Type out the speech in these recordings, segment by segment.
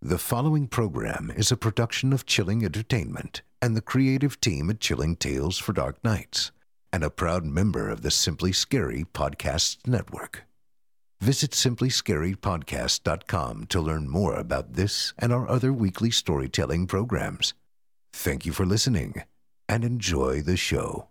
The following program is a production of Chilling Entertainment and the creative team at Chilling Tales for Dark Nights, and a proud member of the Simply Scary Podcasts Network. Visit simplyscarypodcast.com to learn more about this and our other weekly storytelling programs. Thank you for listening, and enjoy the show.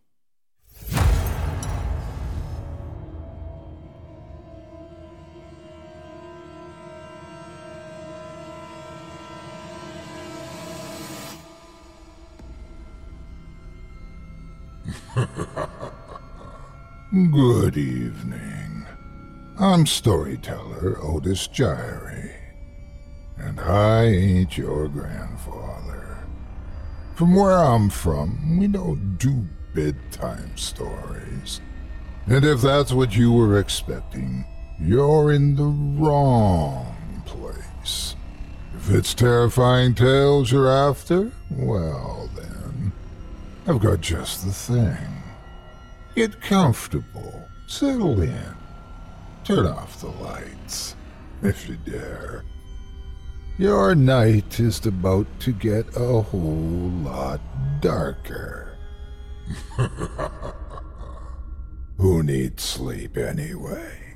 Good evening. I'm storyteller Otis Gyrie, and I ain't your grandfather. From where I'm from, we don't do bedtime stories. And if that's what you were expecting, you're in the wrong place. If it's terrifying tales you're after, well then, I've got just the thing. Get comfortable, settle in, turn off the lights, if you dare. Your night is about to get a whole lot darker. Who needs sleep anyway?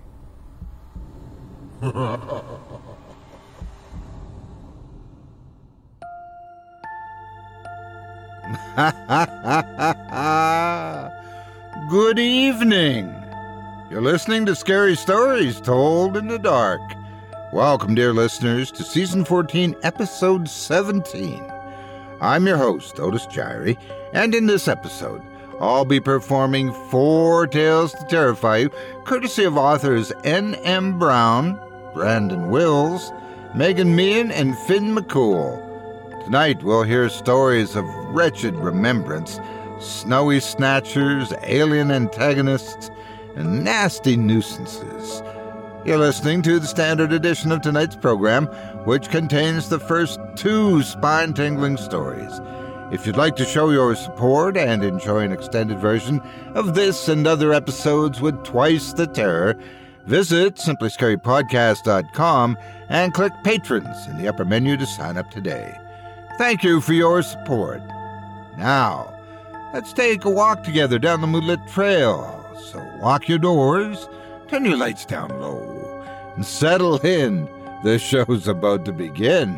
Good evening. You're listening to Scary Stories Told in the Dark. Welcome, dear listeners, to Season 14, Episode 17. I'm your host, Otis Gyrie, and in this episode, I'll be performing 4 tales to terrify you, courtesy of authors N.M. Brown, Brandon Wills, Megan Meehan, and Finn McCool. Tonight, we'll hear stories of wretched remembrance, snowy snatchers, alien antagonists, and nasty nuisances. You're listening to the standard edition of tonight's program, which contains the first 2 spine-tingling stories. If you'd like to show your support and enjoy an extended version of this and other episodes with twice the terror, visit simplyscarypodcast.com and click Patrons in the upper menu to sign up today. Thank you for your support. Now, let's take a walk together down the moonlit trail. So lock your doors, turn your lights down low, and settle in. The show's about to begin.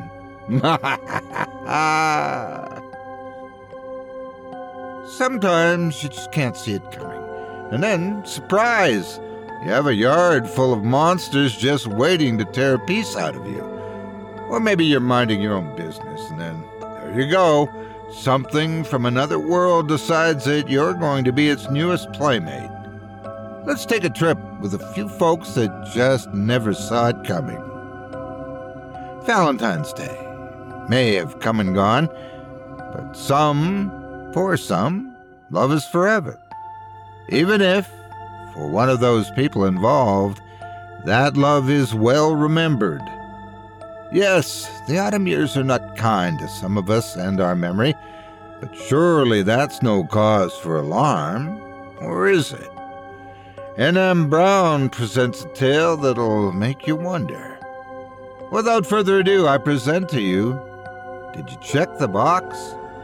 Sometimes you just can't see it coming. And then, surprise, you have a yard full of monsters just waiting to tear a piece out of you. Or maybe you're minding your own business, and then there you go. Something from another world decides that you're going to be its newest playmate. Let's take a trip with a few folks that just never saw it coming. Valentine's Day may have come and gone, but for some, love is forever. Even if, for one of those people involved, that love is well remembered. Yes, the autumn years are not kind to some of us and our memory, but surely that's no cause for alarm, or is it? N.M. Brown presents a tale that'll make you wonder. Without further ado, I present to you, Did You Check the Box?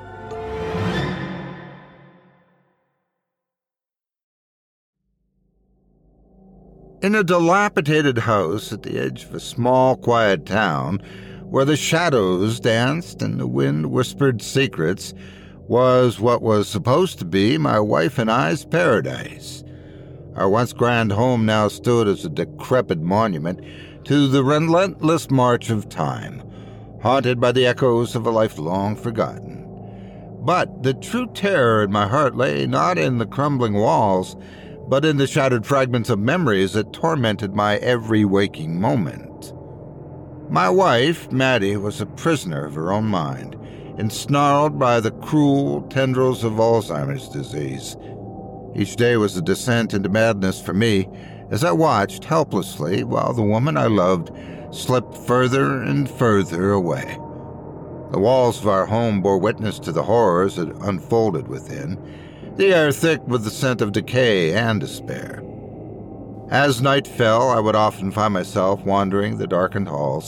In a dilapidated house at the edge of a small, quiet town, where the shadows danced and the wind whispered secrets, was what was supposed to be my wife and I's paradise. Our once grand home now stood as a decrepit monument to the relentless march of time, haunted by the echoes of a life long forgotten. But the true terror in my heart lay not in the crumbling walls, but in the shattered fragments of memories that tormented my every waking moment. My wife, Maddie, was a prisoner of her own mind, ensnarled by the cruel tendrils of Alzheimer's disease. Each day was a descent into madness for me as I watched helplessly while the woman I loved slipped further and further away. The walls of our home bore witness to the horrors that unfolded within, the air thick with the scent of decay and despair. As night fell, I would often find myself wandering the darkened halls,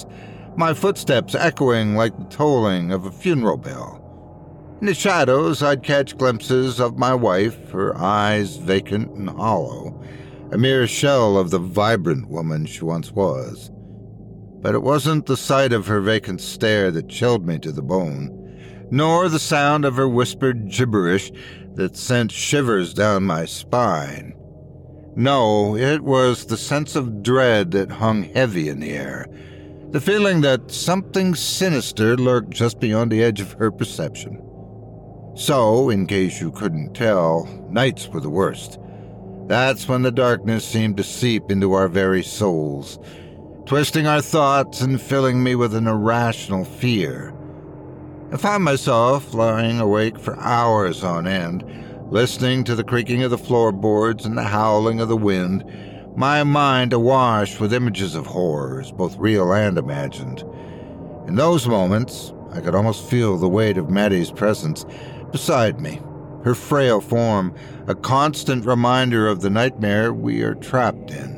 my footsteps echoing like the tolling of a funeral bell. In the shadows, I'd catch glimpses of my wife, her eyes vacant and hollow, a mere shell of the vibrant woman she once was. But it wasn't the sight of her vacant stare that chilled me to the bone, nor the sound of her whispered gibberish that sent shivers down my spine. No, it was the sense of dread that hung heavy in the air, the feeling that something sinister lurked just beyond the edge of her perception. So, in case you couldn't tell, nights were the worst. That's when the darkness seemed to seep into our very souls, twisting our thoughts and filling me with an irrational fear. I found myself lying awake for hours on end, listening to the creaking of the floorboards and the howling of the wind, my mind awash with images of horrors, both real and imagined. In those moments, I could almost feel the weight of Maddie's presence beside me, her frail form, a constant reminder of the nightmare we are trapped in.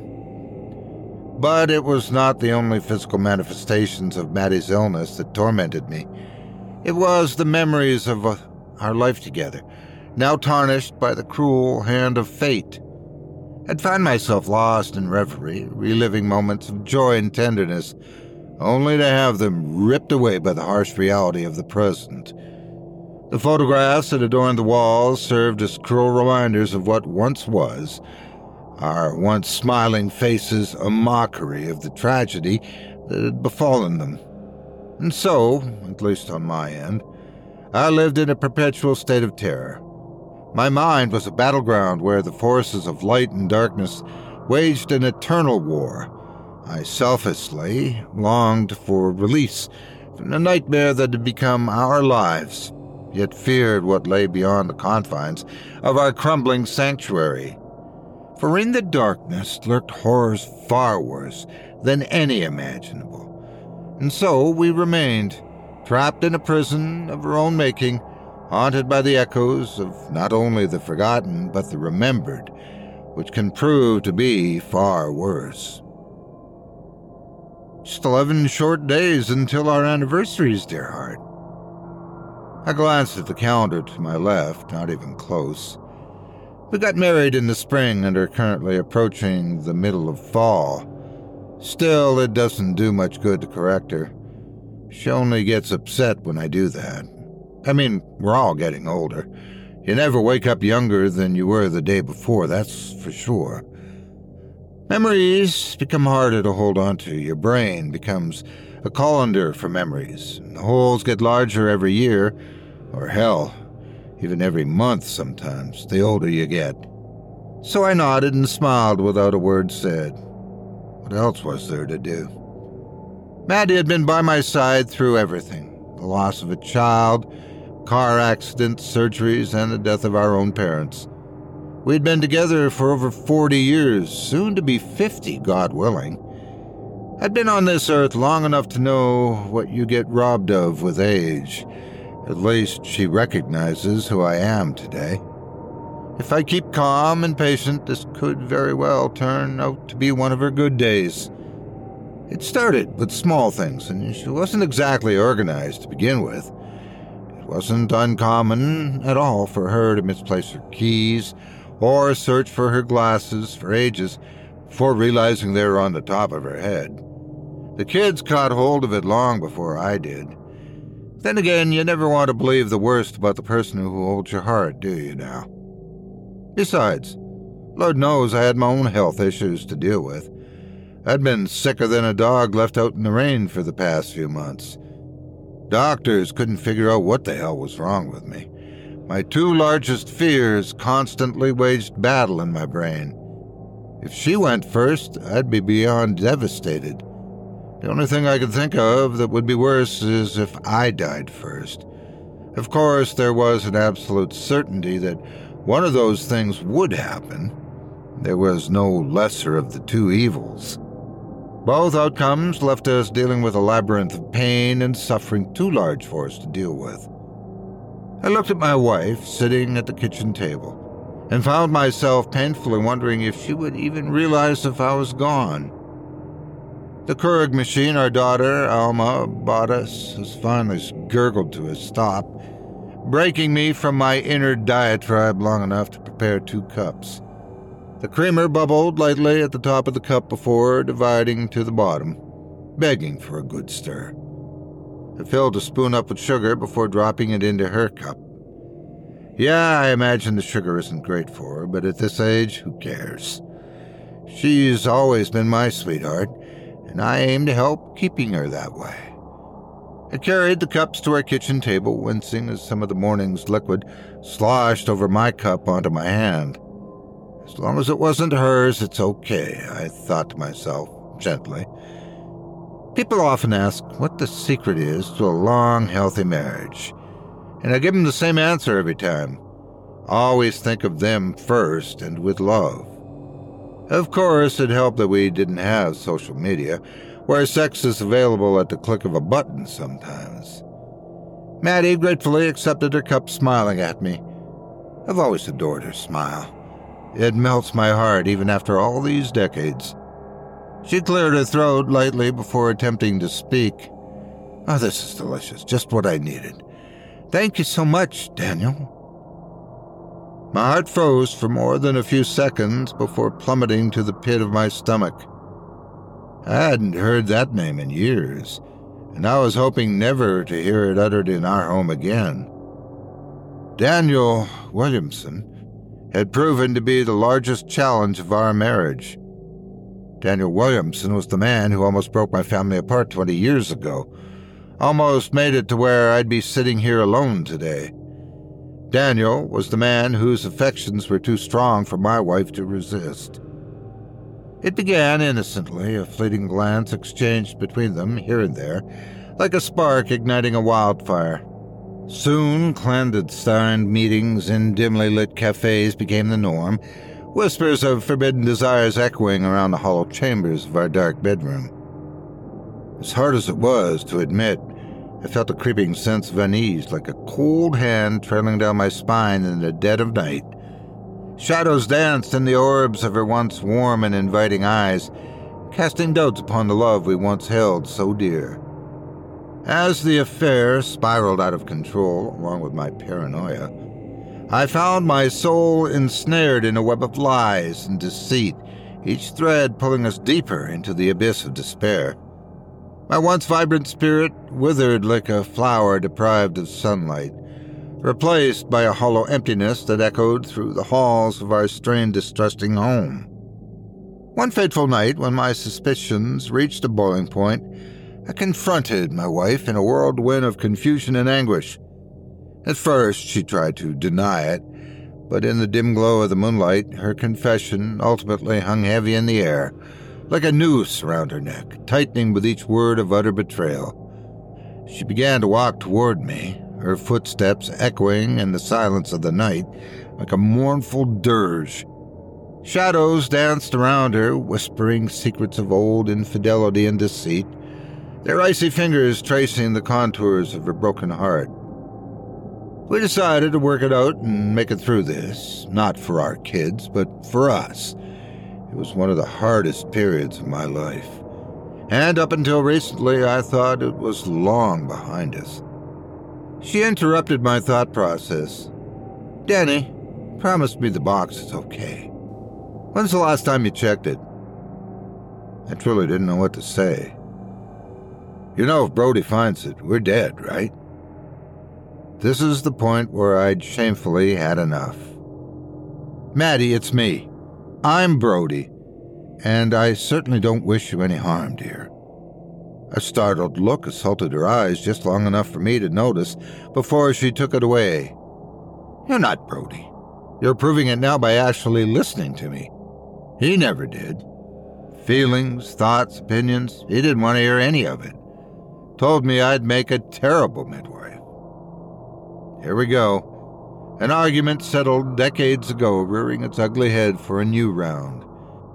But it was not the only physical manifestations of Maddie's illness that tormented me. It was the memories of our life together, now tarnished by the cruel hand of fate. I'd find myself lost in reverie, reliving moments of joy and tenderness, only to have them ripped away by the harsh reality of the present. The photographs that adorned the walls served as cruel reminders of what once was, our once smiling faces a mockery of the tragedy that had befallen them. And so, at least on my end, I lived in a perpetual state of terror. My mind was a battleground where the forces of light and darkness waged an eternal war. I selfishly longed for release from the nightmare that had become our lives, yet feared what lay beyond the confines of our crumbling sanctuary. For in the darkness lurked horrors far worse than any imaginable. And so we remained, trapped in a prison of our own making, haunted by the echoes of not only the forgotten but the remembered, which can prove to be far worse. Just 11 short days until our anniversaries, dear heart. I glanced at the calendar to my left, not even close. We got married in the spring and are currently approaching the middle of fall. Still, it doesn't do much good to correct her. She only gets upset when I do that. I mean, we're all getting older. You never wake up younger than you were the day before, that's for sure. Memories become harder to hold on to. Your brain becomes a colander for memories. The holes get larger every year, or hell, even every month sometimes, the older you get. So I nodded and smiled without a word said. What else was there to do? Maddie had been by my side through everything. The loss of a child, car accidents, surgeries, and the death of our own parents. We'd been together for over 40 years, soon to be 50, God willing. I'd been on this earth long enough to know what you get robbed of with age. At least she recognizes who I am today. If I keep calm and patient, this could very well turn out to be one of her good days. It started with small things, and she wasn't exactly organized to begin with. It wasn't uncommon at all for her to misplace her keys or search for her glasses for ages before realizing they were on the top of her head. The kids caught hold of it long before I did. Then again, you never want to believe the worst about the person who holds your heart, do you now? Besides, Lord knows I had my own health issues to deal with. I'd been sicker than a dog left out in the rain for the past few months. Doctors couldn't figure out what the hell was wrong with me. My two largest fears constantly waged battle in my brain. If she went first, I'd be beyond devastated. The only thing I could think of that would be worse is if I died first. Of course, there was an absolute certainty that one of those things would happen. There was no lesser of the two evils. Both outcomes left us dealing with a labyrinth of pain and suffering too large for us to deal with. I looked at my wife sitting at the kitchen table and found myself painfully wondering if she would even realize if I was gone. The Keurig machine our daughter, Alma, bought us has finally gurgled to a stop, breaking me from my inner diatribe long enough to prepare 2 cups. The creamer bubbled lightly at the top of the cup before dividing to the bottom, begging for a good stir. I filled a spoon up with sugar before dropping it into her cup. Yeah, I imagine the sugar isn't great for her, but at this age, who cares? She's always been my sweetheart, and I aim to help keeping her that way. I carried the cups to our kitchen table, wincing as some of the morning's liquid sloshed over my cup onto my hand. As long as it wasn't hers, it's okay, I thought to myself, gently. People often ask what the secret is to a long, healthy marriage, and I give them the same answer every time. Always think of them first and with love. Of course, it helped that we didn't have social media, where sex is available at the click of a button sometimes. Maddie gratefully accepted her cup, smiling at me. I've always adored her smile. It melts my heart even after all these decades. She cleared her throat lightly before attempting to speak. Oh, this is delicious, just what I needed. Thank you so much, Daniel. My heart froze for more than a few seconds before plummeting to the pit of my stomach. I hadn't heard that name in years, and I was hoping never to hear it uttered in our home again. Daniel Williamson had proven to be the largest challenge of our marriage. Daniel Williamson was the man who almost broke my family apart 20 years ago, almost made it to where I'd be sitting here alone today. Daniel was the man whose affections were too strong for my wife to resist. It began innocently, a fleeting glance exchanged between them here and there, like a spark igniting a wildfire. Soon, clandestine meetings in dimly lit cafes became the norm, whispers of forbidden desires echoing around the hollow chambers of our dark bedroom. As hard as it was to admit, I felt a creeping sense of unease, like a cold hand trailing down my spine in the dead of night. Shadows danced in the orbs of her once warm and inviting eyes, casting doubts upon the love we once held so dear. As the affair spiraled out of control, along with my paranoia, I found my soul ensnared in a web of lies and deceit, each thread pulling us deeper into the abyss of despair. My once vibrant spirit withered like a flower deprived of sunlight, replaced by a hollow emptiness that echoed through the halls of our strained, distrusting home. One fateful night, when my suspicions reached a boiling point, I confronted my wife in a whirlwind of confusion and anguish. At first, she tried to deny it, but in the dim glow of the moonlight, her confession ultimately hung heavy in the air, like a noose around her neck, tightening with each word of utter betrayal. She began to walk toward me, her footsteps echoing in the silence of the night like a mournful dirge. Shadows danced around her, whispering secrets of old infidelity and deceit, their icy fingers tracing the contours of her broken heart. We decided to work it out and make it through this, not for our kids, but for us. It was one of the hardest periods of my life, and up until recently I thought it was long behind us. She interrupted my thought process. Danny, promise me the box is okay. When's the last time you checked it? I truly didn't know what to say. You know, if Brody finds it, we're dead, right? This is the point where I'd shamefully had enough. Maddie, it's me. I'm Brody, and I certainly don't wish you any harm, dear. A startled look assaulted her eyes just long enough for me to notice before she took it away. You're not Brody. You're proving it now by actually listening to me. He never did. Feelings, thoughts, opinions, he didn't want to hear any of it. Told me I'd make a terrible midwife. Here we go. An argument settled decades ago, rearing its ugly head for a new round.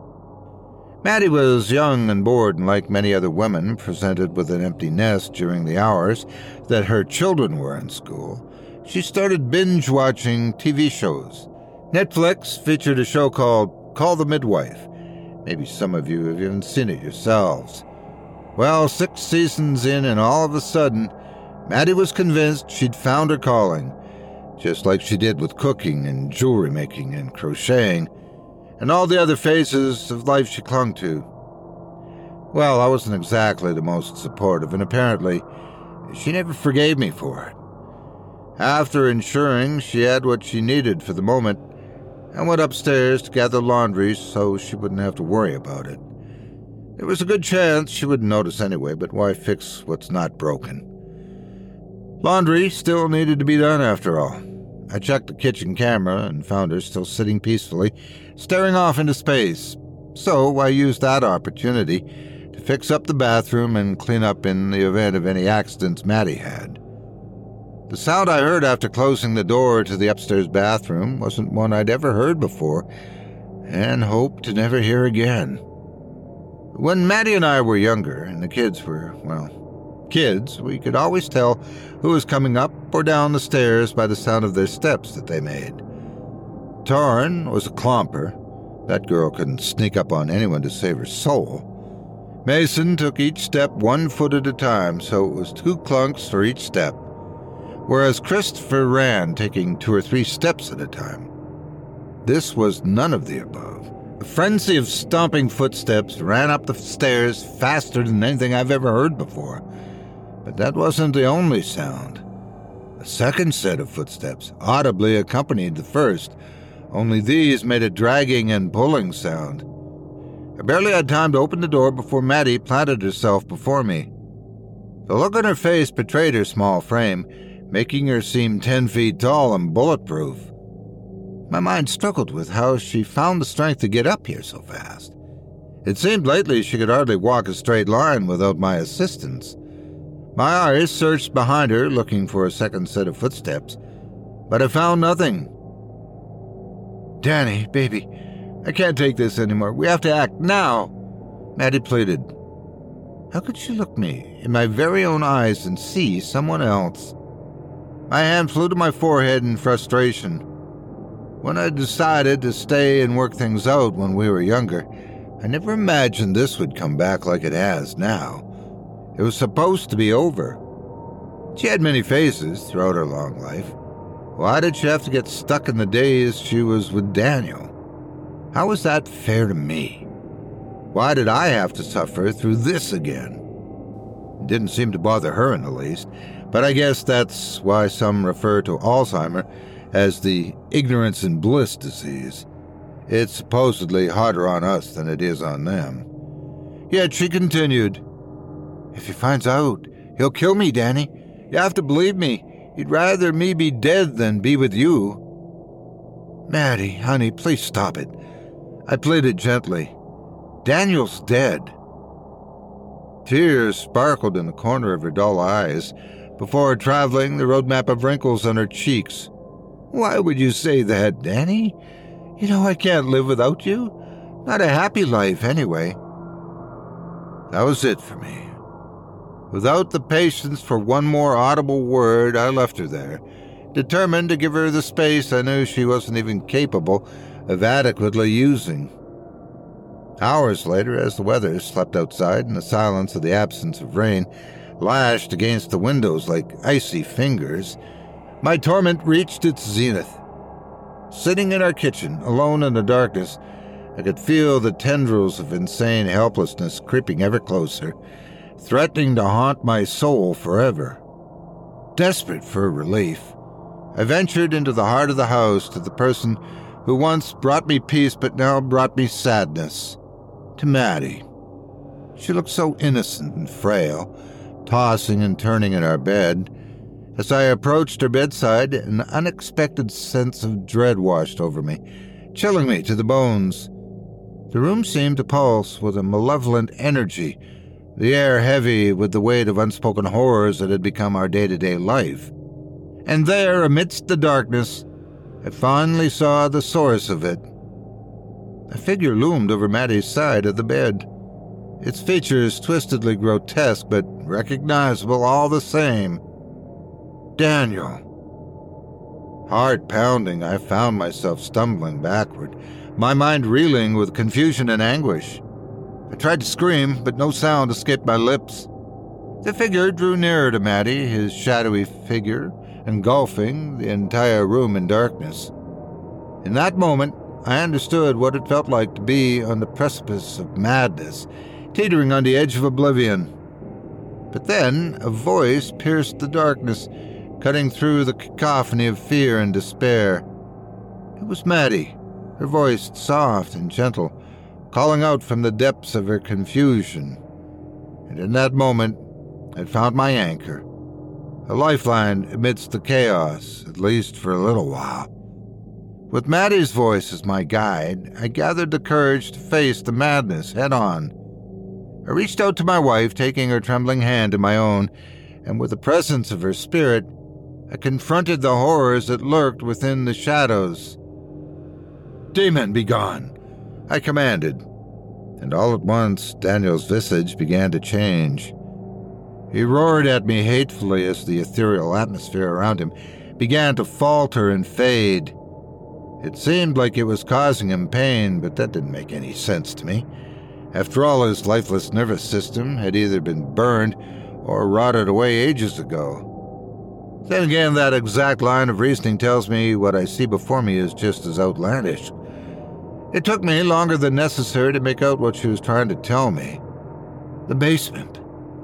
Maddie was young and bored, and like many other women presented with an empty nest during the hours that her children were in school, she started binge-watching TV shows. Netflix featured a show called Call the Midwife. Maybe some of you have even seen it yourselves. Well, 6 seasons in, and all of a sudden, Maddie was convinced she'd found her calling, just like she did with cooking and jewelry making and crocheting, and all the other phases of life she clung to. Well, I wasn't exactly the most supportive, and apparently, she never forgave me for it. After ensuring she had what she needed for the moment, I went upstairs to gather laundry so she wouldn't have to worry about it. There was a good chance she wouldn't notice anyway, but why fix what's not broken? Laundry still needed to be done after all. I checked the kitchen camera and found her still sitting peacefully, staring off into space. So I used that opportunity to fix up the bathroom and clean up in the event of any accidents Maddie had. The sound I heard after closing the door to the upstairs bathroom wasn't one I'd ever heard before, and hoped to never hear again. When Maddie and I were younger, and the kids were, well, kids, we could always tell who was coming up or down the stairs by the sound of their steps that they made. Taryn was a clomper. That girl couldn't sneak up on anyone to save her soul. Mason took each step 1 foot at a time, so it was 2 clunks for each step, whereas Christopher ran, taking 2 or 3 steps at a time. This was none of the above. A frenzy of stomping footsteps ran up the stairs faster than anything I've ever heard before. But that wasn't the only sound. A second set of footsteps audibly accompanied the first, only these made a dragging and pulling sound. I barely had time to open the door before Maddie planted herself before me. The look on her face betrayed her small frame, making her seem 10 feet tall and bulletproof. My mind struggled with how she found the strength to get up here so fast. It seemed lately she could hardly walk a straight line without my assistance. My eyes searched behind her, looking for a second set of footsteps, but I found nothing. "Danny, baby, I can't take this anymore. We have to act now," Maddie pleaded. How could she look me in my very own eyes and see someone else? My hand flew to my forehead in frustration. When I decided to stay and work things out when we were younger, I never imagined this would come back like it has now. It was supposed to be over. She had many phases throughout her long life. Why did she have to get stuck in the days she was with Daniel? How was that fair to me? Why did I have to suffer through this again? It didn't seem to bother her in the least, but I guess that's why some refer to Alzheimer's as the ignorance and bliss disease. It's supposedly harder on us than it is on them. Yet she continued, "If he finds out, he'll kill me, Danny. You have to believe me. He'd rather me be dead than be with you." "Maddie, honey, please stop it," I pleaded gently. "Daniel's dead." Tears sparkled in the corner of her dull eyes before traveling the roadmap of wrinkles on her cheeks. "Why would you say that, Danny? You know I can't live without you. Not a happy life, anyway." That was it for me. Without the patience for one more audible word, I left her there, determined to give her the space I knew she wasn't even capable of adequately using. Hours later, as the weather slept outside and the silence of the absence of rain lashed against the windows like icy fingers, my torment reached its zenith. Sitting in our kitchen, alone in the darkness, I could feel the tendrils of insane helplessness creeping ever closer, threatening to haunt my soul forever. Desperate for relief, I ventured into the heart of the house to the person who once brought me peace but now brought me sadness, to Maddie. She looked so innocent and frail, tossing and turning in our bed. As I approached her bedside, an unexpected sense of dread washed over me, chilling me to the bones. The room seemed to pulse with a malevolent energy, the air heavy with the weight of unspoken horrors that had become our day-to-day life. And there, amidst the darkness, I finally saw the source of it. A figure loomed over Maddie's side of the bed, its features twistedly grotesque but recognizable all the same. Daniel. Heart pounding, I found myself stumbling backward, my mind reeling with confusion and anguish. I tried to scream, but no sound escaped my lips. The figure drew nearer to Maddie, his shadowy figure engulfing the entire room in darkness. In that moment, I understood what it felt like to be on the precipice of madness, teetering on the edge of oblivion. But then a voice pierced the darkness, cutting through the cacophony of fear and despair. It was Maddie, her voice soft and gentle, calling out from the depths of her confusion. And in that moment, I'd found my anchor, a lifeline amidst the chaos, at least for a little while. With Maddie's voice as my guide, I gathered the courage to face the madness head-on. I reached out to my wife, taking her trembling hand in my own, and with the presence of her spirit, I confronted the horrors that lurked within the shadows. "Demon, be gone," I commanded, and all at once Daniel's visage began to change. He roared at me hatefully as the ethereal atmosphere around him began to falter and fade. It seemed like it was causing him pain, but that didn't make any sense to me. After all, his lifeless nervous system had either been burned or rotted away ages ago. Then again, that exact line of reasoning tells me what I see before me is just as outlandish. It took me longer than necessary to make out what she was trying to tell me. The basement.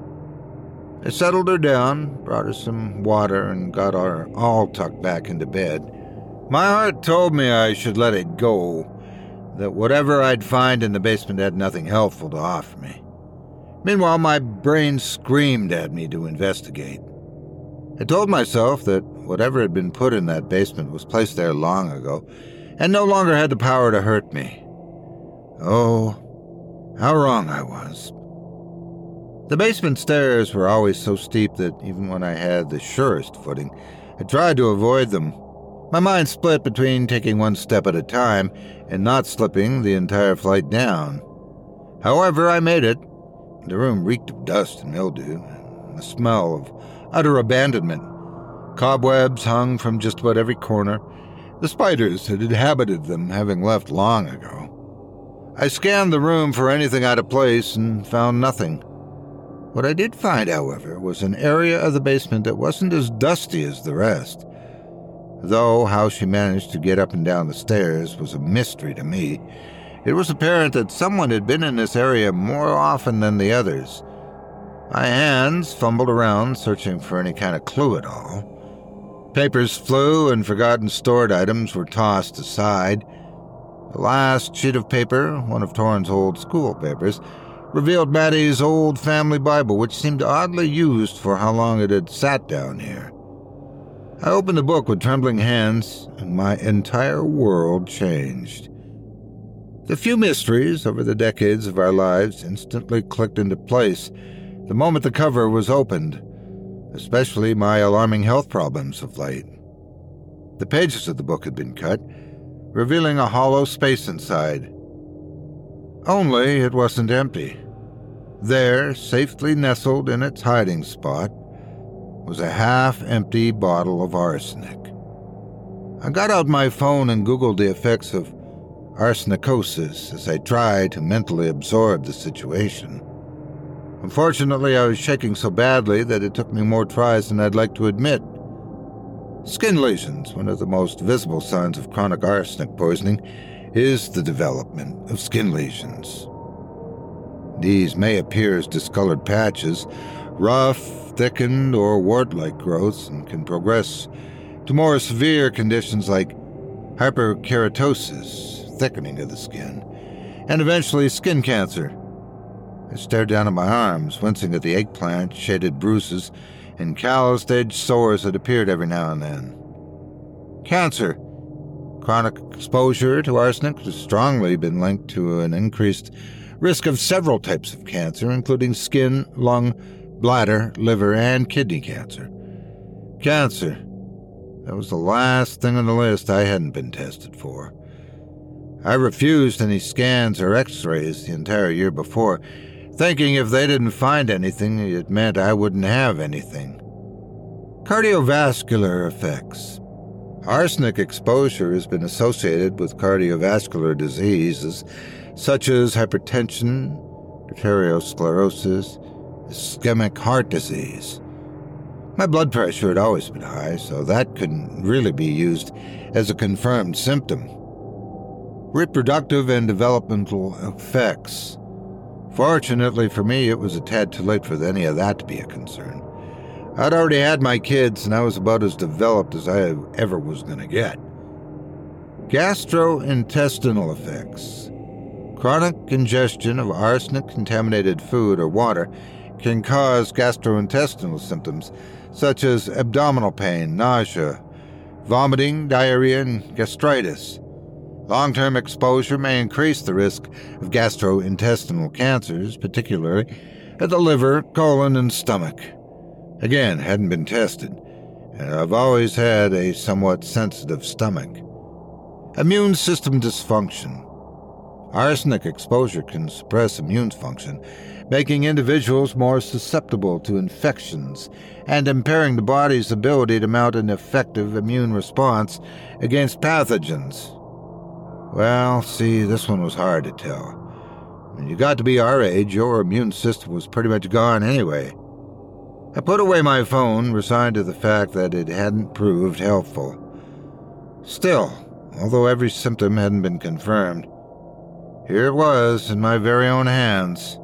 I settled her down, brought her some water, and got her all tucked back into bed. My heart told me I should let it go, that whatever I'd find in the basement had nothing helpful to offer me. Meanwhile, my brain screamed at me to investigate. I told myself that whatever had been put in that basement was placed there long ago, and no longer had the power to hurt me. Oh, how wrong I was. The basement stairs were always so steep that even when I had the surest footing, I tried to avoid them. My mind split between taking one step at a time and not slipping the entire flight down. However, I made it. The room reeked of dust and mildew, and the smell of utter abandonment. Cobwebs hung from just about every corner, the spiders had inhabited them having left long ago. I scanned the room for anything out of place and found nothing. What I did find, however, was an area of the basement that wasn't as dusty as the rest. Though how she managed to get up and down the stairs was a mystery to me, it was apparent that someone had been in this area more often than the others. My hands fumbled around, searching for any kind of clue at all. Papers flew and forgotten stored items were tossed aside. The last sheet of paper, one of Torrin's old school papers, revealed Maddie's old family Bible, which seemed oddly used for how long it had sat down here. I opened the book with trembling hands, and my entire world changed. The few mysteries over the decades of our lives instantly clicked into place the moment the cover was opened, especially my alarming health problems of late. The pages of the book had been cut, revealing a hollow space inside. Only it wasn't empty. There, safely nestled in its hiding spot, was a half-empty bottle of arsenic. I got out my phone and Googled the effects of arsenicosis as I tried to mentally absorb the situation. Unfortunately, I was shaking so badly that it took me more tries than I'd like to admit. Skin lesions, one of the most visible signs of chronic arsenic poisoning, is the development of skin lesions. These may appear as discolored patches, rough, thickened, or wart-like growths, and can progress to more severe conditions like hyperkeratosis, thickening of the skin, and eventually skin cancer. I stared down at my arms, wincing at the eggplant-shaded bruises and calloused-edged sores that appeared every now and then. Cancer. Chronic exposure to arsenic has strongly been linked to an increased risk of several types of cancer, including skin, lung, bladder, liver, and kidney cancer. Cancer. That was the last thing on the list I hadn't been tested for. I refused any scans or x-rays the entire year before, thinking if they didn't find anything, it meant I wouldn't have anything. Cardiovascular effects. Arsenic exposure has been associated with cardiovascular diseases such as hypertension, arteriosclerosis, ischemic heart disease. My blood pressure had always been high, so that couldn't really be used as a confirmed symptom. Reproductive and developmental effects. Fortunately for me, it was a tad too late for any of that to be a concern. I'd already had my kids, and I was about as developed as I ever was going to get. Gastrointestinal effects. Chronic ingestion of arsenic-contaminated food or water can cause gastrointestinal symptoms such as abdominal pain, nausea, vomiting, diarrhea, and gastritis. Long-term exposure may increase the risk of gastrointestinal cancers, particularly at the liver, colon, and stomach. Again, hadn't been tested, and I've always had a somewhat sensitive stomach. Immune system dysfunction. Arsenic exposure can suppress immune function, making individuals more susceptible to infections and impairing the body's ability to mount an effective immune response against pathogens. Well, see, this one was hard to tell. When you got to be our age, your immune system was pretty much gone anyway. I put away my phone, resigned to the fact that it hadn't proved helpful. Still, although every symptom hadn't been confirmed, here it was in my very own hands.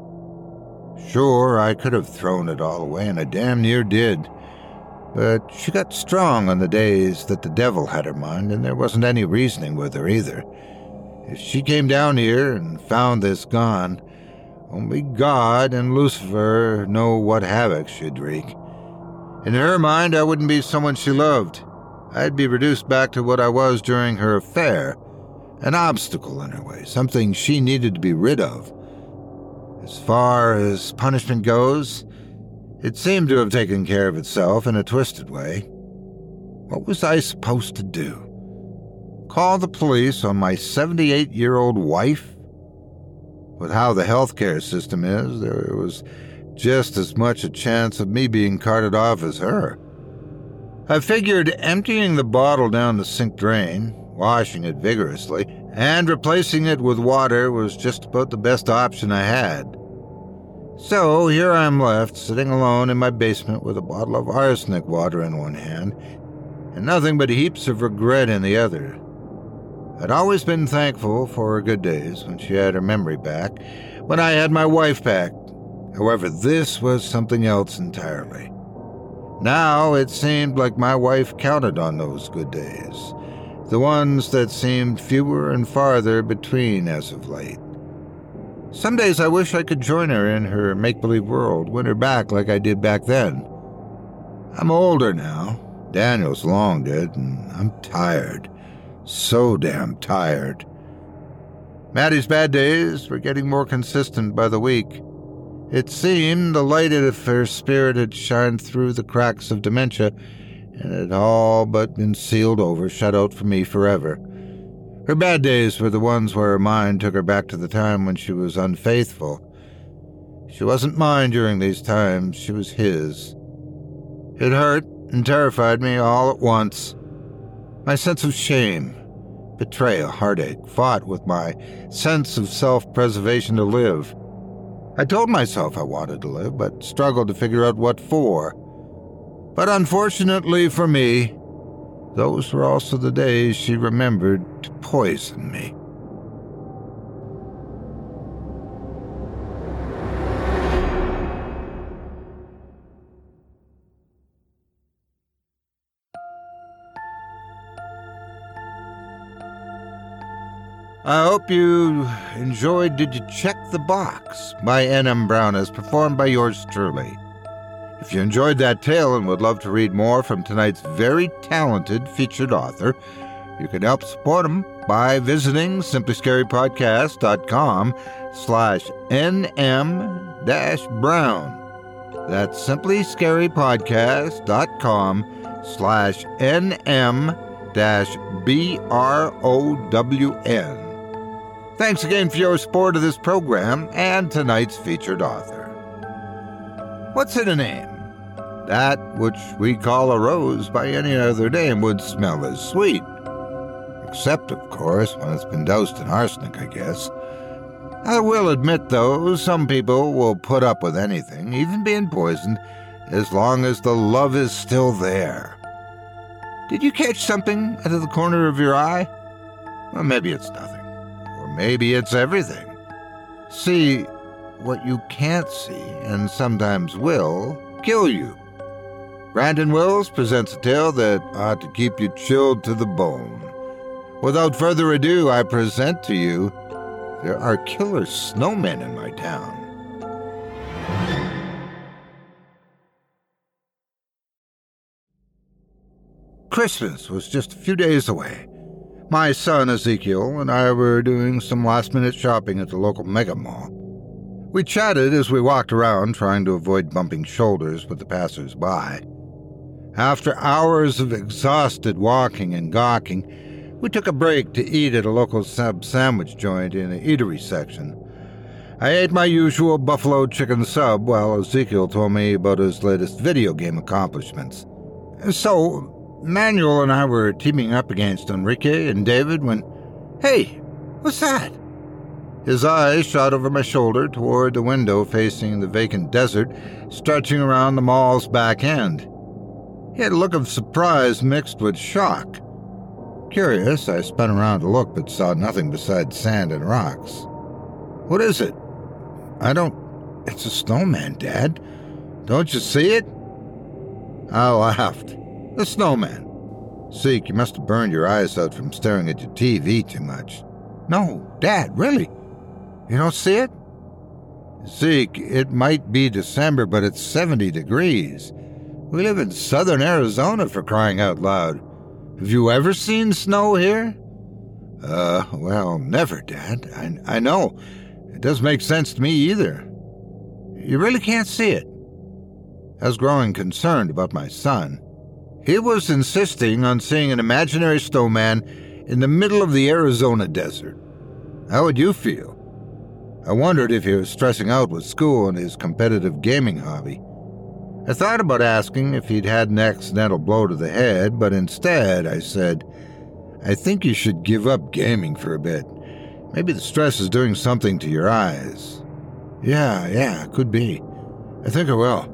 Sure, I could have thrown it all away, and I damn near did. But she got strong on the days that the devil had her mind, and there wasn't any reasoning with her either. If she came down here and found this gone, only God and Lucifer know what havoc she'd wreak. In her mind, I wouldn't be someone she loved. I'd be reduced back to what I was during her affair, an obstacle in her way, something she needed to be rid of. As far as punishment goes, it seemed to have taken care of itself in a twisted way. What was I supposed to do? Call the police on my 78-year-old wife? With how the healthcare system is, there was just as much a chance of me being carted off as her. I figured emptying the bottle down the sink drain, washing it vigorously, and replacing it with water was just about the best option I had. So here I'm left, sitting alone in my basement with a bottle of arsenic water in one hand, and nothing but heaps of regret in the other. I'd always been thankful for her good days when she had her memory back, when I had my wife back. However, this was something else entirely. Now it seemed like my wife counted on those good days, the ones that seemed fewer and farther between as of late. Some days I wish I could join her in her make-believe world, win her back like I did back then. I'm older now. Daniel's long dead, and I'm tired. So damn tired. Maddie's bad days were getting more consistent by the week. It seemed the light of her spirit had shined through the cracks of dementia, and had all but been sealed over, shut out from me forever. Her bad days were the ones where her mind took her back to the time when she was unfaithful. She wasn't mine during these times, she was his. It hurt and terrified me all at once. My sense of shame, betrayal, heartache fought with my sense of self-preservation to live. I told myself I wanted to live, but struggled to figure out what for. But unfortunately for me, those were also the days she remembered to poison me. I hope you enjoyed Did You Check the Box by N.M. Brown as performed by yours truly. If you enjoyed that tale and would love to read more from tonight's very talented featured author, you can help support him by visiting simplyscarypodcast.com/nm-brown. That's simplyscarypodcast.com/nm-brown. Thanks again for your support of this program and tonight's featured author. What's in a name? That which we call a rose by any other name would smell as sweet. Except, of course, when it's been doused in arsenic, I guess. I will admit, though, some people will put up with anything, even being poisoned, as long as the love is still there. Did you catch something out of the corner of your eye? Well, maybe it's nothing. Or maybe it's everything. See, what you can't see, and sometimes will, kill you. Brandon Wills presents a tale that ought to keep you chilled to the bone. Without further ado, I present to you, there are killer snowmen in my town. Christmas was just a few days away. My son Ezekiel and I were doing some last-minute shopping at the local mega mall. We chatted as we walked around, trying to avoid bumping shoulders with the passers-by. After hours of exhausted walking and gawking, we took a break to eat at a local sandwich joint in the eatery section. I ate my usual buffalo chicken sub while Ezekiel told me about his latest video game accomplishments. So, Manuel and I were teaming up against Enrique and David when, hey, what's that? His eyes shot over my shoulder toward the window facing the vacant desert stretching around the mall's back end. He had a look of surprise mixed with shock. Curious, I spun around to look but saw nothing besides sand and rocks. What is it? It's a snowman, Dad. Don't you see it? I laughed. The snowman. Zeke, you must have burned your eyes out from staring at your TV too much. No, Dad, really? You don't see it? Zeke, it might be December, but it's 70 degrees. We live in southern Arizona, for crying out loud. Have you ever seen snow here? Well, never, Dad. I know. It doesn't make sense to me either. You really can't see it. I was growing concerned about my son. He was insisting on seeing an imaginary snowman in the middle of the Arizona desert. How would you feel? I wondered if he was stressing out with school and his competitive gaming hobby. I thought about asking if he'd had an accidental blow to the head, but instead I said, I think you should give up gaming for a bit. Maybe the stress is doing something to your eyes. Yeah, could be. I think I will.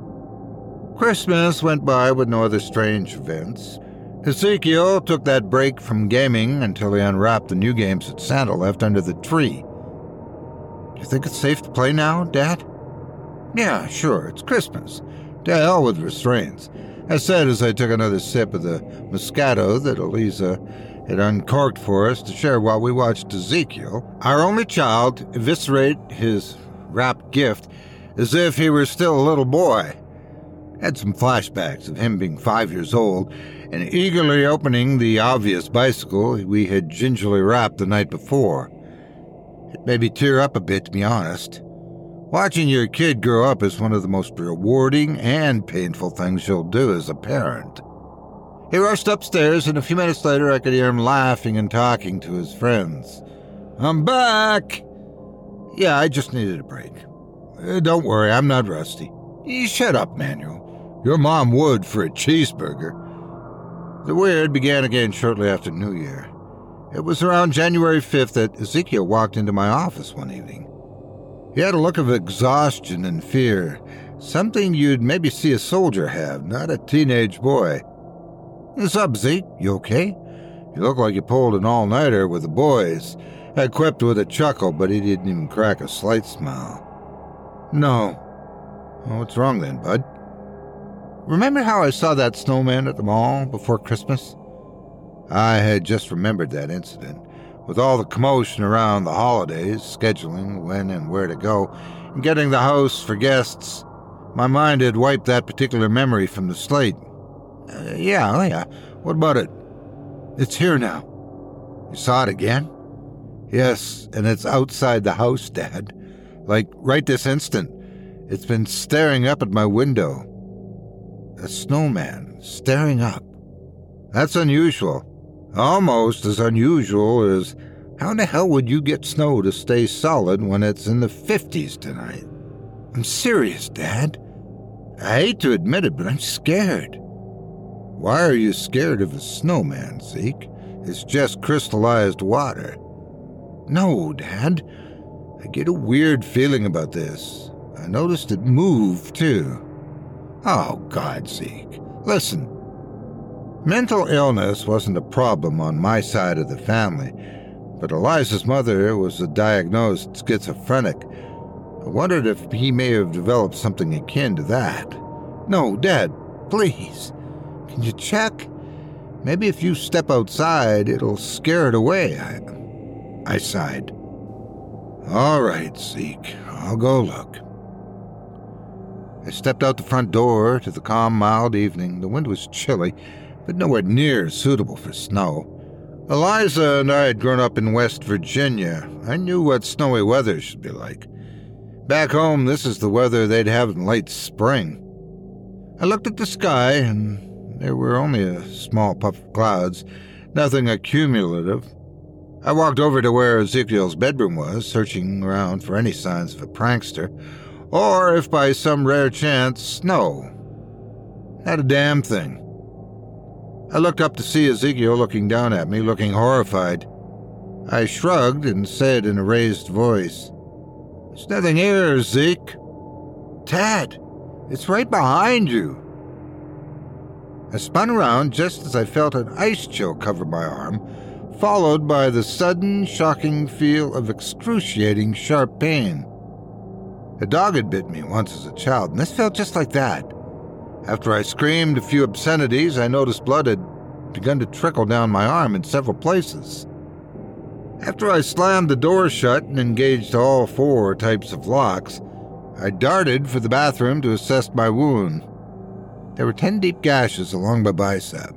Christmas went by with no other strange events. Ezekiel took that break from gaming until he unwrapped the new games that Santa left under the tree. Do you think it's safe to play now, Dad? Yeah, sure, it's Christmas. To hell with restraints, I said as I took another sip of the Moscato that Eliza had uncorked for us to share while we watched Ezekiel, our only child, eviscerate his wrapped gift as if he were still a little boy. Had some flashbacks of him being 5 years old and eagerly opening the obvious bicycle we had gingerly wrapped the night before. It made me tear up a bit, to be honest. Watching your kid grow up is one of the most rewarding and painful things you'll do as a parent. He rushed upstairs, and a few minutes later I could hear him laughing and talking to his friends. I'm back! Yeah, I just needed a break. Don't worry, I'm not rusty. Shut up, Manuel. Your mom would for a cheeseburger. The weird began again shortly after New Year. It was around January 5th that Ezekiel walked into my office one evening. He had a look of exhaustion and fear, something you'd maybe see a soldier have, not a teenage boy. What's up, Zeke? You okay? You look like you pulled an all-nighter with the boys. I quipped with a chuckle, but he didn't even crack a slight smile. No. Well, what's wrong then, bud? Remember how I saw that snowman at the mall before Christmas? I had just remembered that incident. With all the commotion around the holidays, scheduling when and where to go, and getting the house for guests, my mind had wiped that particular memory from the slate. Yeah. What about it? It's here now. You saw it again? Yes, and it's outside the house, Dad. Like, right this instant. It's been staring up at my window. A snowman staring up. That's unusual. Almost as unusual as how the hell would you get snow to stay solid when it's in the 50s tonight? I'm serious, Dad. I hate to admit it, but I'm scared. Why are you scared of a snowman, Zeke? It's just crystallized water. No, Dad. I get a weird feeling about this. I noticed it moved, too. Oh, God, Zeke. Listen. Mental illness wasn't a problem on my side of the family, but Eliza's mother was a diagnosed schizophrenic. I wondered if he may have developed something akin to that. No, Dad, please. Can you check? Maybe if you step outside, it'll scare it away. I sighed. All right, Zeke, I'll go look. I stepped out the front door to the calm, mild evening. The wind was chilly, but nowhere near suitable for snow. Eliza and I had grown up in West Virginia. I knew what snowy weather should be like. Back home, this is the weather they'd have in late spring. I looked at the sky, and there were only a small puff of clouds, nothing accumulative. I walked over to where Ezekiel's bedroom was, searching around for any signs of a prankster, or if by some rare chance, snow. Not a damn thing. I looked up to see Ezekiel looking down at me, looking horrified. I shrugged and said in a raised voice, "There's nothing here, Zeke." "Dad, it's right behind you." I spun around just as I felt an ice chill cover my arm, followed by the sudden, shocking feel of excruciating, sharp pain. A dog had bit me once as a child, and this felt just like that. After I screamed a few obscenities, I noticed blood had begun to trickle down my arm in several places. After I slammed the door shut and engaged all 4 types of locks, I darted for the bathroom to assess my wound. There were 10 deep gashes along my bicep.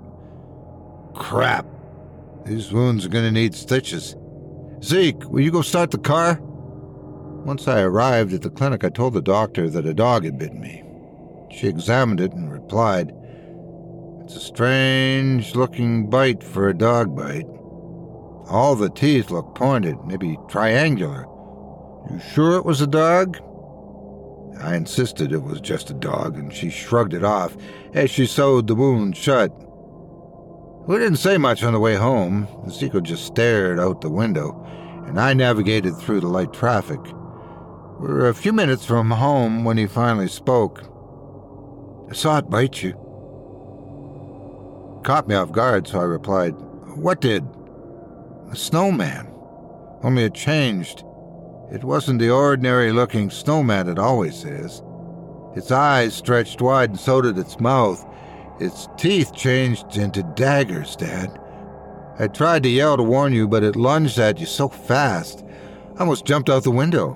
Crap. These wounds are going to need stitches. "Zeke, will you go start the car?" Once I arrived at the clinic, I told the doctor that a dog had bitten me. She examined it and replied, "It's a strange-looking bite for a dog bite. All the teeth look pointed, maybe triangular. You sure it was a dog?" I insisted it was just a dog, and she shrugged it off as she sewed the wound shut. We didn't say much on the way home. Ezekiel just stared out the window, and I navigated through the light traffic. We were a few minutes from home when he finally spoke. "I saw it bite you." Caught me off guard, so I replied, "What did?" "A snowman. Only it changed. It wasn't the ordinary-looking snowman it always is. Its eyes stretched wide, and so did its mouth. Its teeth changed into daggers, Dad. I tried to yell to warn you, but it lunged at you so fast, I almost jumped out the window."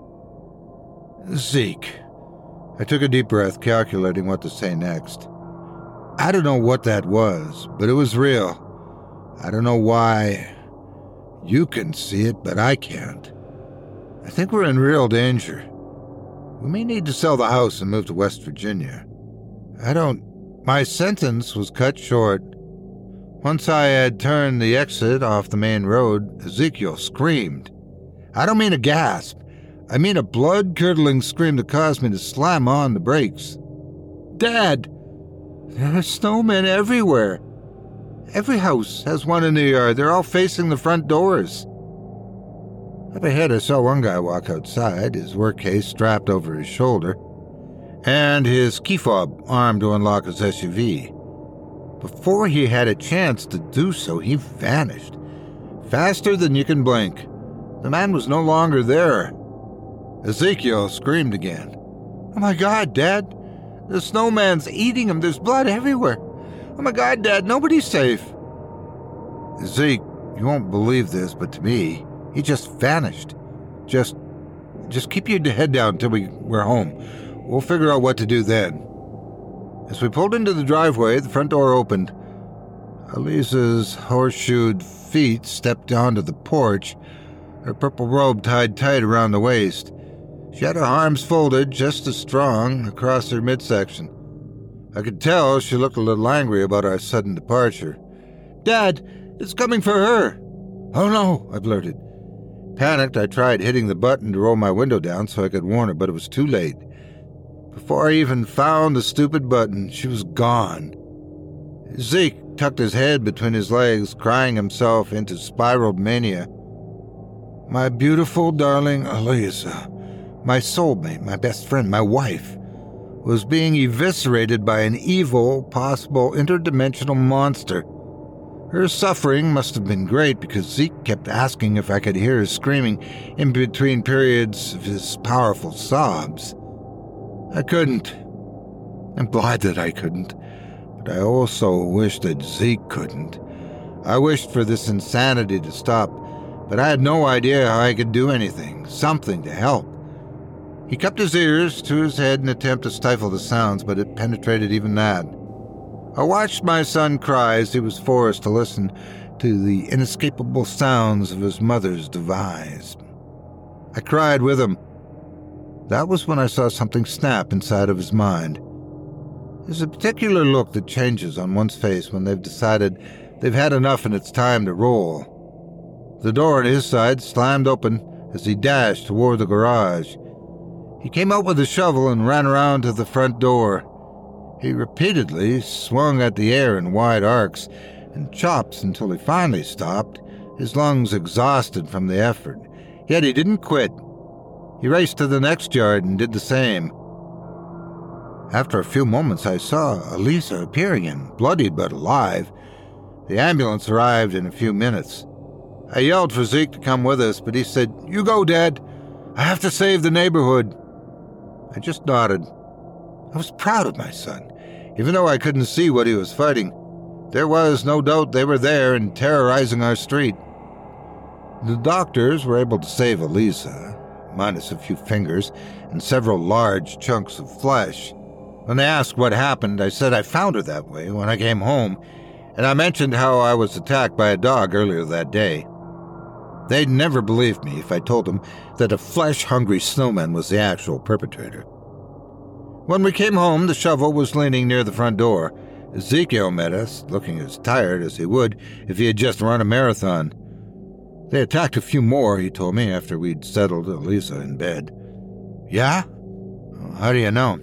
"Zeke." I took a deep breath, calculating what to say next. "I don't know what that was, but it was real. I don't know why you can see it, but I can't. I think we're in real danger. We may need to sell the house and move to West Virginia. My sentence was cut short. Once I had turned the exit off the main road, Ezekiel screamed. I don't mean a gasp. I mean a blood-curdling scream that caused me to slam on the brakes. "Dad, there are snowmen everywhere. Every house has one in the yard. They're all facing the front doors." Up ahead, I saw one guy walk outside, his work case strapped over his shoulder, and his key fob armed to unlock his SUV. Before he had a chance to do so, he vanished. Faster than you can blink. The man was no longer there. Ezekiel screamed again. "Oh my God, Dad! The snowman's eating him. There's blood everywhere. Oh my God, Dad, nobody's safe." "Zeke, you won't believe this, but to me, he just vanished. Just keep your head down until we're home. We'll figure out what to do then." As we pulled into the driveway, the front door opened. Elisa's horseshoed feet stepped onto the porch, her purple robe tied tight around the waist. She had her arms folded just as strong across her midsection. I could tell she looked a little angry about our sudden departure. "Dad, it's coming for her." "Oh no," I blurted. Panicked, I tried hitting the button to roll my window down so I could warn her, but it was too late. Before I even found the stupid button, she was gone. Zeke tucked his head between his legs, crying himself into spiraled mania. My beautiful, darling Eliza, my soulmate, my best friend, my wife, was being eviscerated by an evil, possible interdimensional monster. Her suffering must have been great because Zeke kept asking if I could hear her screaming in between periods of his powerful sobs. I couldn't. I'm glad that I couldn't, but I also wished that Zeke couldn't. I wished for this insanity to stop, but I had no idea how I could do anything, something to help. He cupped his ears to his head in an attempt to stifle the sounds, but it penetrated even that. I watched my son cry as he was forced to listen to the inescapable sounds of his mother's demise. I cried with him. That was when I saw something snap inside of his mind. There's a particular look that changes on one's face when they've decided they've had enough and it's time to roll. The door on his side slammed open as he dashed toward the garage. He came out with a shovel and ran around to the front door. He repeatedly swung at the air in wide arcs and chops until he finally stopped, his lungs exhausted from the effort. Yet he didn't quit. He raced to the next yard and did the same. After a few moments, I saw Eliza appear again, bloodied but alive. The ambulance arrived in a few minutes. I yelled for Zeke to come with us, but he said, "You go, Dad. I have to save the neighborhood." I just nodded. I was proud of my son, even though I couldn't see what he was fighting. There was no doubt they were there and terrorizing our street. The doctors were able to save Eliza, minus a few fingers and several large chunks of flesh. When they asked what happened, I said I found her that way when I came home, and I mentioned how I was attacked by a dog earlier that day. They'd never believe me if I told them that a flesh-hungry snowman was the actual perpetrator. When we came home, the shovel was leaning near the front door. Ezekiel met us, looking as tired as he would if he had just run a marathon. They attacked a few more, he told me, after we'd settled Eliza in bed. Yeah? How do you know?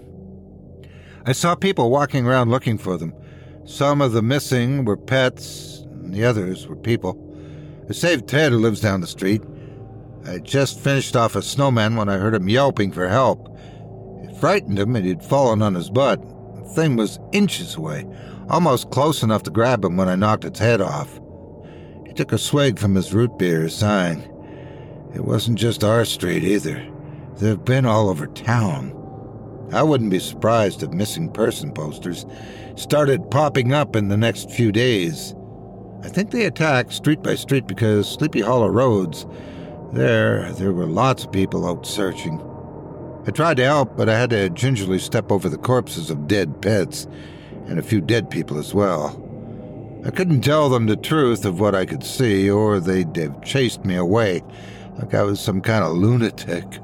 I saw people walking around looking for them. Some of the missing were pets, and the others were people. I saved Ted, who lives down the street. I had just finished off a snowman when I heard him yelping for help. It frightened him, and he'd fallen on his butt. The thing was inches away, almost close enough to grab him when I knocked its head off. He took a swig from his root beer, sighing. It wasn't just our street, either. They've been all over town. I wouldn't be surprised if missing person posters started popping up in the next few days. I think they attacked street by street because Sleepy Hollow Roads, there were lots of people out searching. I tried to help, but I had to gingerly step over the corpses of dead pets, and a few dead people as well. I couldn't tell them the truth of what I could see, or they'd have chased me away like I was some kind of lunatic.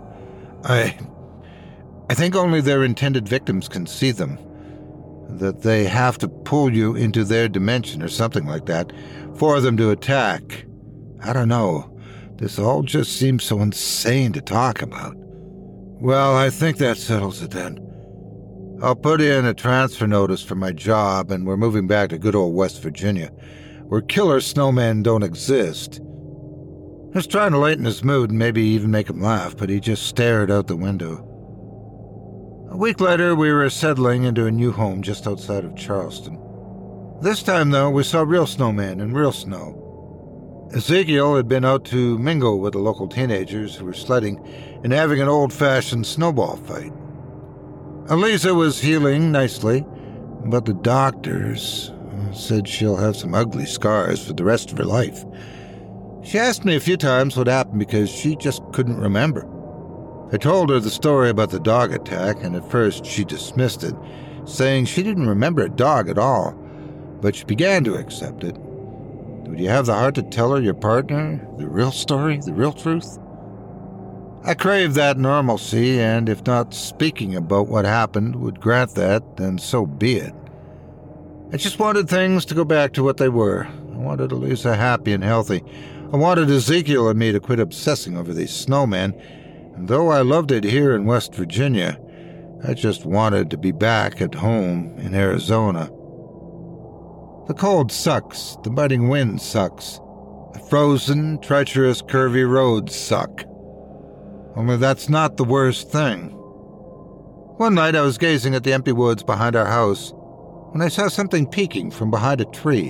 I think only their intended victims can see them. That they have to pull you into their dimension or something like that for them to attack. I don't know. This all just seems so insane to talk about. Well, I think that settles it then. I'll put in a transfer notice for my job, and we're moving back to good old West Virginia, where killer snowmen don't exist. I was trying to lighten his mood and maybe even make him laugh, but he just stared out the window. A week later, we were settling into a new home just outside of Charleston. This time, though, we saw real snowmen and real snow. Ezekiel had been out to mingle with the local teenagers who were sledding and having an old-fashioned snowball fight. Eliza was healing nicely, but the doctors said she'll have some ugly scars for the rest of her life. She asked me a few times what happened because she just couldn't remember. I told her the story about the dog attack, and at first she dismissed it, saying she didn't remember a dog at all, but she began to accept it. Would you have the heart to tell her your partner the real story, the real truth? I craved that normalcy, and if not speaking about what happened would grant that, then so be it. I just wanted things to go back to what they were. I wanted Eliza happy and healthy. I wanted Ezekiel and me to quit obsessing over these snowmen, and though I loved it here in West Virginia, I just wanted to be back at home in Arizona. The cold sucks. The biting wind sucks. The frozen, treacherous, curvy roads suck. Only that's not the worst thing. One night I was gazing at the empty woods behind our house when I saw something peeking from behind a tree.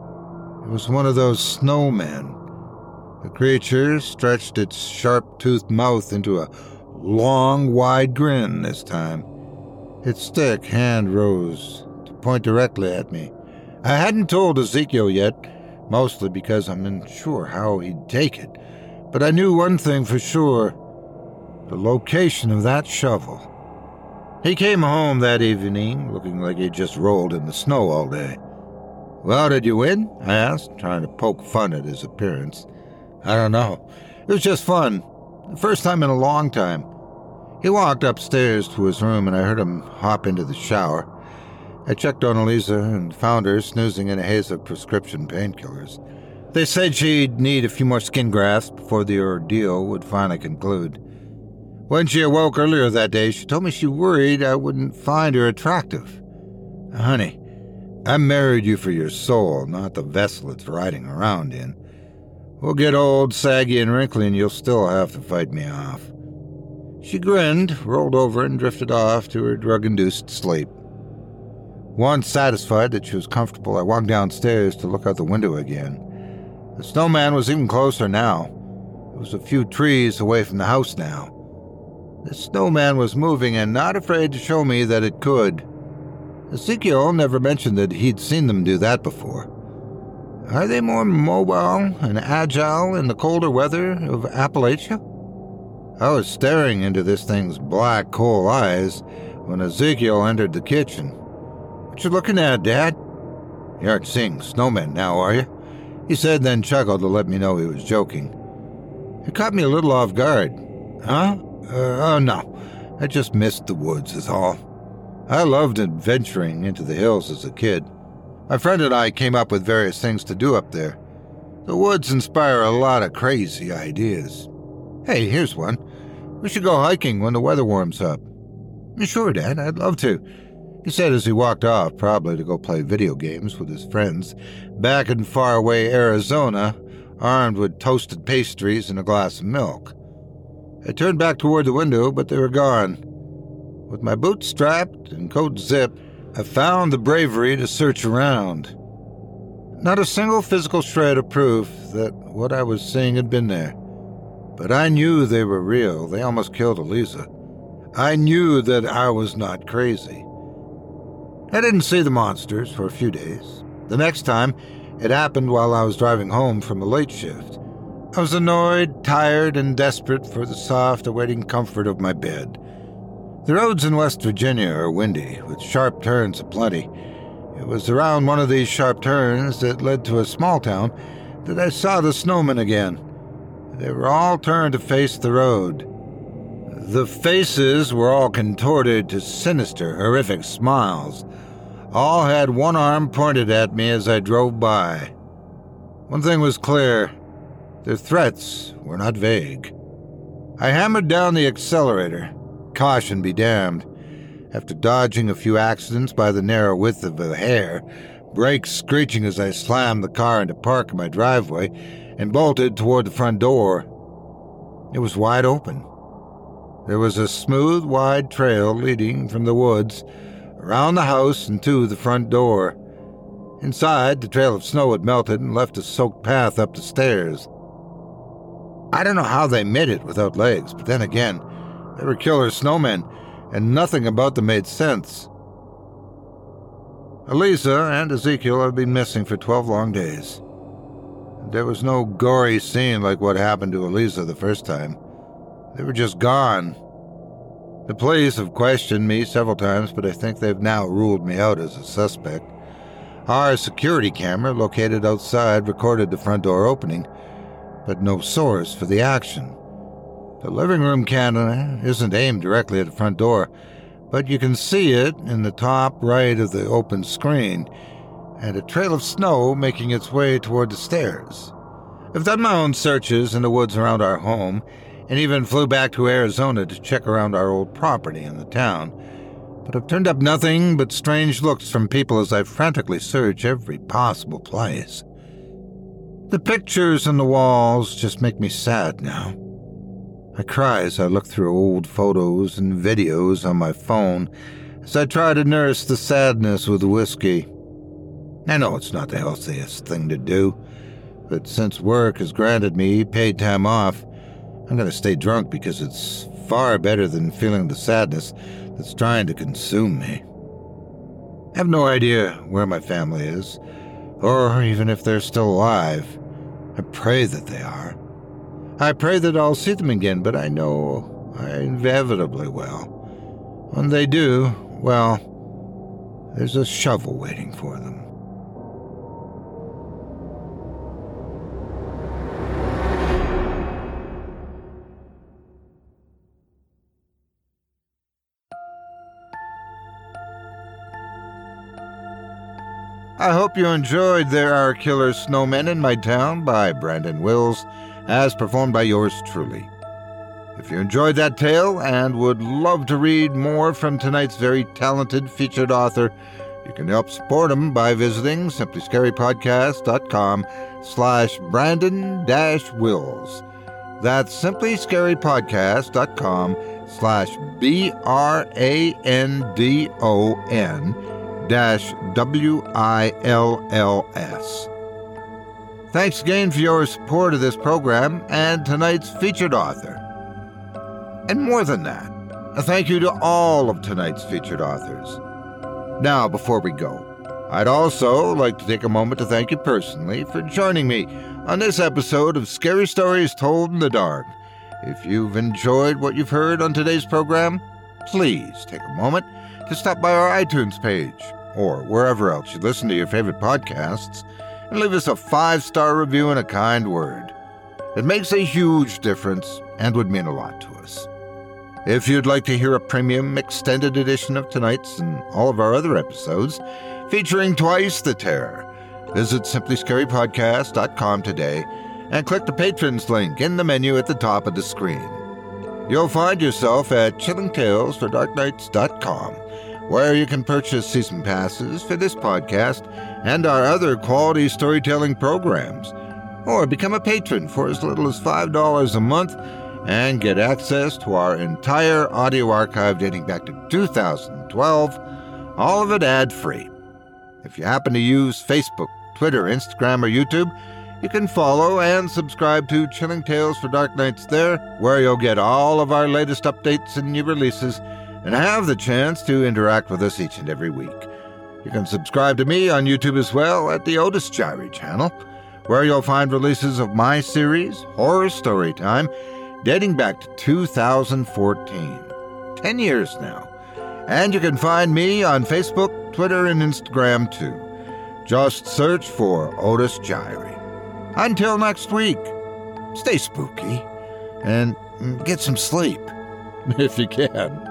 It was one of those snowmen. The creature stretched its sharp-toothed mouth into a long, wide grin this time. Its thick hand rose to point directly at me. I hadn't told Ezekiel yet, mostly because I'm unsure how he'd take it, but I knew one thing for sure: the location of that shovel. He came home that evening looking like he'd just rolled in the snow all day. "Well, did you win?" I asked, trying to poke fun at his appearance. "I don't know. It was just fun. The first time in a long time." He walked upstairs to his room and I heard him hop into the shower. I checked on Elisa and found her snoozing in a haze of prescription painkillers. They said she'd need a few more skin grafts before the ordeal would finally conclude. When she awoke earlier that day, she told me she worried I wouldn't find her attractive. "Honey, I married you for your soul, not the vessel it's riding around in. We'll get old, saggy, and wrinkly, and you'll still have to fight me off." She grinned, rolled over, and drifted off to her drug-induced sleep. Once satisfied that she was comfortable, I walked downstairs to look out the window again. The snowman was even closer now. It was a few trees away from the house now. The snowman was moving and not afraid to show me that it could. Ezekiel never mentioned that he'd seen them do that before. Are they more mobile and agile in the colder weather of Appalachia? I was staring into this thing's black coal eyes when Ezekiel entered the kitchen. "What you looking at, Dad?" "You aren't seeing snowmen now, are you?" he said, then chuckled to let me know he was joking. It caught me a little off guard. "Huh? Oh no, I just missed the woods is all. I loved adventuring into the hills as a kid. My friend and I came up with various things to do up there. The woods inspire a lot of crazy ideas. Hey, here's one. We should go hiking when the weather warms up." "Sure, Dad, I'd love to," he said as he walked off, probably to go play video games with his friends back in faraway Arizona, armed with toasted pastries and a glass of milk. I turned back toward the window, but they were gone. With my boots strapped and coat zipped, I found the bravery to search around. Not a single physical shred of proof that what I was seeing had been there. But I knew they were real. They almost killed Elisa. I knew that I was not crazy. I didn't see the monsters for a few days. The next time, it happened while I was driving home from a late shift. I was annoyed, tired, and desperate for the soft, awaiting comfort of my bed. The roads in West Virginia are windy, with sharp turns aplenty. It was around one of these sharp turns that led to a small town that I saw the snowmen again. They were all turned to face the road. The faces were all contorted to sinister, horrific smiles. All had one arm pointed at me as I drove by. One thing was clear. Their threats were not vague. I hammered down the accelerator. Caution be damned. After dodging a few accidents by the narrow width of a hair, brakes screeching as I slammed the car into park in my driveway and bolted toward the front door. It was wide open. There was a smooth, wide trail leading from the woods, around the house and to the front door. Inside, the trail of snow had melted and left a soaked path up the stairs. I don't know how they made it without legs, but then again, they were killer snowmen, and nothing about them made sense. Elisa and Ezekiel have been missing for 12 long days. There was no gory scene like what happened to Elisa the first time. They were just gone. The police have questioned me several times, but I think they've now ruled me out as a suspect. Our security camera located outside recorded the front door opening, but no source for the action. The living room camera isn't aimed directly at the front door, but you can see it in the top right of the open screen, and a trail of snow making its way toward the stairs. I've done my own searches in the woods around our home, and even flew back to Arizona to check around our old property in the town, but I've turned up nothing but strange looks from people as I frantically search every possible place. The pictures on the walls just make me sad now. I cry as I look through old photos and videos on my phone as I try to nurse the sadness with whiskey. I know it's not the healthiest thing to do, but since work has granted me paid time off, I'm going to stay drunk because it's far better than feeling the sadness that's trying to consume me. I have no idea where my family is, or even if they're still alive. I pray that they are. I pray that I'll see them again, but I know I inevitably will. When they do, well, there's a shovel waiting for them. I hope you enjoyed There Are Killer Snowmen in My Town by Brandon Wills, as performed by yours truly. If you enjoyed that tale and would love to read more from tonight's very talented featured author, you can help support him by visiting simplyscarypodcast.com/Brandon-Wills. That's simplyscarypodcast.com/BRANDON-WILLS. Thanks again for your support of this program and tonight's featured author. And more than that, a thank you to all of tonight's featured authors. Now, before we go, I'd also like to take a moment to thank you personally for joining me on this episode of Scary Stories Told in the Dark. If you've enjoyed what you've heard on today's program, please take a moment to stop by our iTunes page or wherever else you listen to your favorite podcasts and leave us a 5-star review and a kind word. It makes a huge difference and would mean a lot to us. If you'd like to hear a premium extended edition of tonight's and all of our other episodes featuring twice the terror, visit simplyscarypodcast.com today and click the Patrons link in the menu at the top of the screen. You'll find yourself at chillingtalesfordarknights.com, where you can purchase season passes for this podcast and our other quality storytelling programs, or become a patron for as little as $5 a month and get access to our entire audio archive dating back to 2012, all of it ad-free. If you happen to use Facebook, Twitter, Instagram, or YouTube, you can follow and subscribe to Chilling Tales for Dark Nights there, where you'll get all of our latest updates and new releases and have the chance to interact with us each and every week. You can subscribe to me on YouTube as well at the Otis Jiry channel, where you'll find releases of my series, Horror Storytime, dating back to 2014. 10 years now. And you can find me on Facebook, Twitter, and Instagram too. Just search for Otis Jiry. Until next week, stay spooky and get some sleep, if you can.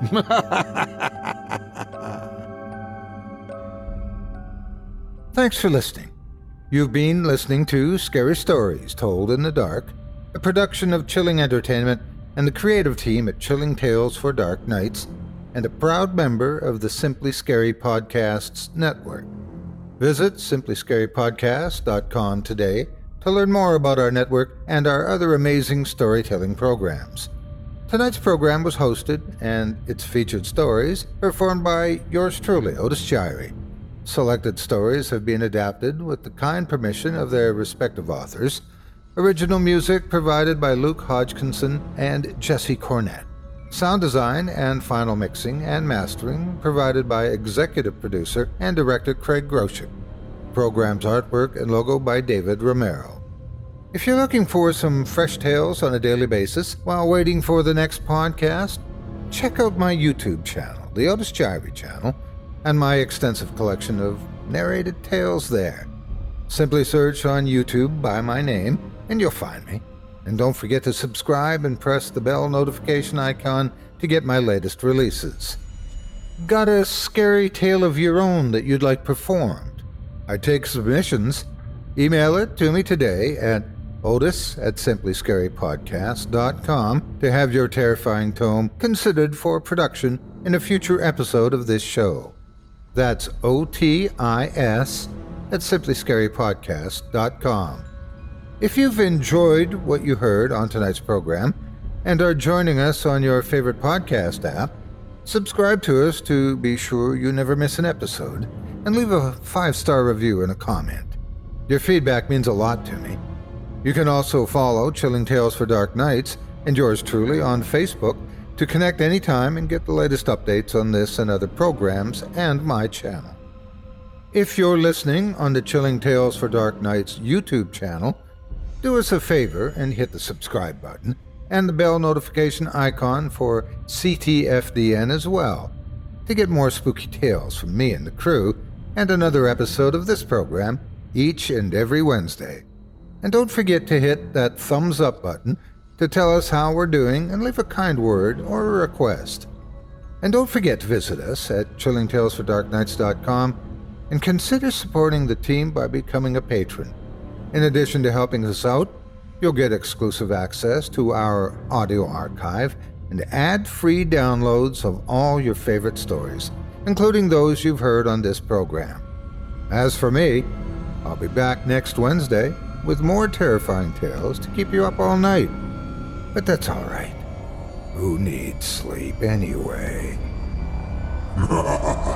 Thanks for listening. You've been listening to Scary Stories Told in the Dark, a production of Chilling Entertainment and the creative team at Chilling Tales for Dark Nights, and a proud member of the Simply Scary Podcasts Network. Visit simplyscarypodcast.com today to learn more about our network and our other amazing storytelling programs. Tonight's program was hosted and its featured stories performed by yours truly, Otis Jiry. Selected stories have been adapted with the kind permission of their respective authors. Original music provided by Luke Hodgkinson and Jesse Cornett. Sound design and final mixing and mastering provided by executive producer and director Craig Groshek. Program's artwork and logo by David Romero. If you're looking for some fresh tales on a daily basis while waiting for the next podcast, check out my YouTube channel, the Otis Jiry channel, and my extensive collection of narrated tales there. Simply search on YouTube by my name and you'll find me. And don't forget to subscribe and press the bell notification icon to get my latest releases. Got a scary tale of your own that you'd like performed? I take submissions. Email it to me today at otis@simplyscarypodcast.com to have your terrifying tome considered for production in a future episode of this show. That's OTIS@simplyscarypodcast.com. If you've enjoyed what you heard on tonight's program and are joining us on your favorite podcast app, subscribe to us to be sure you never miss an episode, and leave a 5-star review and a comment. Your feedback means a lot to me. You can also follow Chilling Tales for Dark Nights and yours truly on Facebook to connect anytime and get the latest updates on this and other programs and my channel. If you're listening on the Chilling Tales for Dark Nights YouTube channel, do us a favor and hit the subscribe button and the bell notification icon for CTFDN as well to get more spooky tales from me and the crew and another episode of this program each and every Wednesday. And don't forget to hit that thumbs up button to tell us how we're doing and leave a kind word or a request. And don't forget to visit us at chillingtalesfordarknights.com and consider supporting the team by becoming a patron. In addition to helping us out, you'll get exclusive access to our audio archive and ad-free downloads of all your favorite stories, including those you've heard on this program. As for me, I'll be back next Wednesday with more terrifying tales to keep you up all night. But that's all right. Who needs sleep anyway?